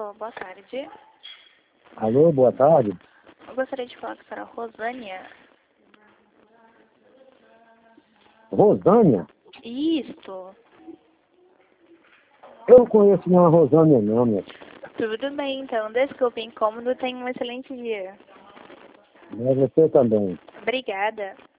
Alô, boa tarde. Alô, boa tarde. Eu gostaria de falar com a senhora Rosânia. Rosânia? Isto. Eu não conheço nenhuma Rosânia não, minha filha. Tudo bem, então. Desculpe o incômodo. Tenha um excelente dia. Mas você também. Obrigada.